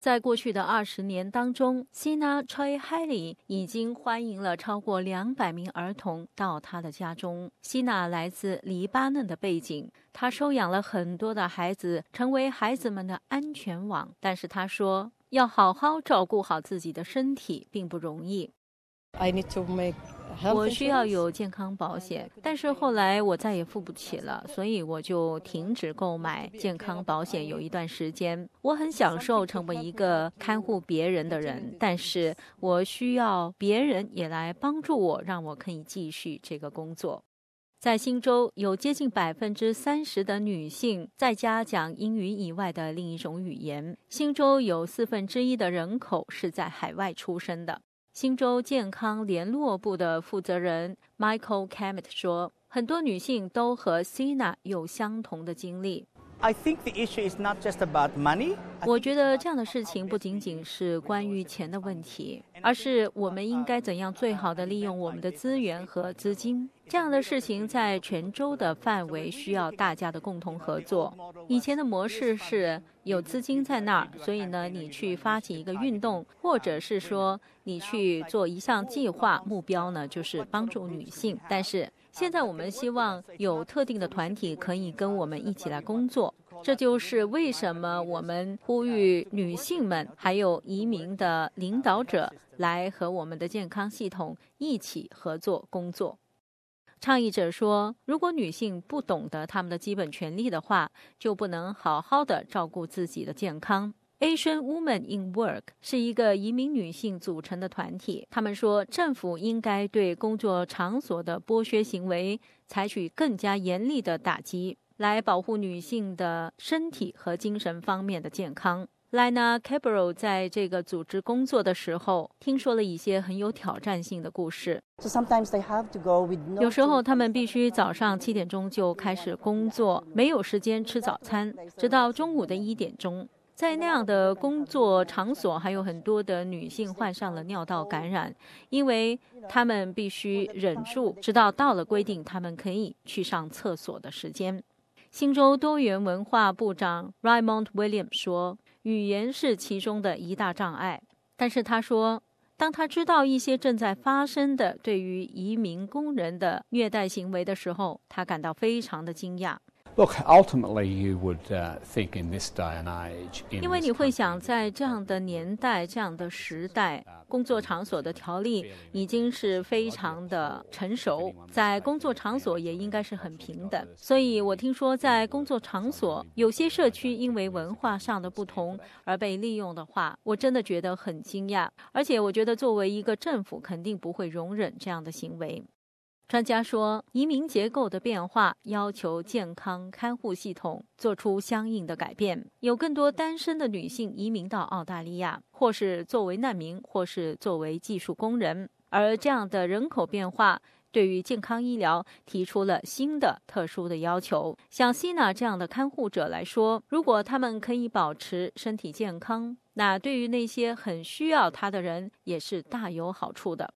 在过去的20年当中，希娜·崔海里已经欢迎了超过200名儿童到她的家中。希娜来自黎巴嫩的背景，她收养了很多的孩子，成为孩子们的安全网。但是她说，要好好照顾好自己的身体并不容易。我需要有健康保险，但是后来我再也付不起了，所以我就停止购买健康保险有一段时间。我很享受成为一个看护别人的人，但是我需要别人也来帮助我，让我可以继续这个工作。在新州，有接近30%的女性在家讲英语以外的另一种语言。新州有1/4的人口是在海外出生的。新州健康联络部的负责人 Michael Cammett 说，很多女性都和 Sina 有相同的经历。我觉得这样的事情不仅仅是关于钱的问题，而是我们应该怎样最好地利用我们的资源和资金。这样的事情在全州的范围需要大家的共同合作。以前的模式是有资金在那儿，所以呢，你去发起一个运动，或者是说你去做一项计划，目标呢就是帮助女性。但是现在我们希望有特定的团体可以跟我们一起来工作，这就是为什么我们呼吁女性们还有移民的领导者来和我们的健康系统一起合作工作。倡议者说，如果女性不懂得她们的基本权利的话，就不能好好的照顾自己的健康。Asian Women in Work 是一个移民女性组成的团体，他们说政府应该对工作场所的剥削行为采取更加严厉的打击，来保护女性的身体和精神方面的健康。Lina Cabral 在这个组织工作的时候，听说了一些很有挑战性的故事。有时候他们必须早上7点钟就开始工作，没有时间吃早餐，直到中午的1点钟。在那样的工作场所，还有很多的女性患上了尿道感染，因为她们必须忍住，直到到了规定她们可以去上厕所的时间。新州多元文化部长 Raymond Williams 说，语言是其中的一大障碍，但是他说，当他知道一些正在发生的对于移民工人的虐待行为的时候，他感到非常的惊讶。 Look, ultimately you would think in this day and age, 因为你会想，在这样的年代、这样的时代，工作场所的条例已经是非常的成熟，在工作场所也应该是很平等。所以我听说，在工作场所有些社区因为文化上的不同而被利用的话，我真的觉得很惊讶。而且我觉得作为一个政府，肯定不会容忍这样的行为。专家说，移民结构的变化要求健康看护系统做出相应的改变，有更多单身的女性移民到澳大利亚，或是作为难民，或是作为技术工人。而这样的人口变化对于健康医疗提出了新的特殊的要求。像希娜这样的看护者来说，如果他们可以保持身体健康，那对于那些很需要他的人也是大有好处的。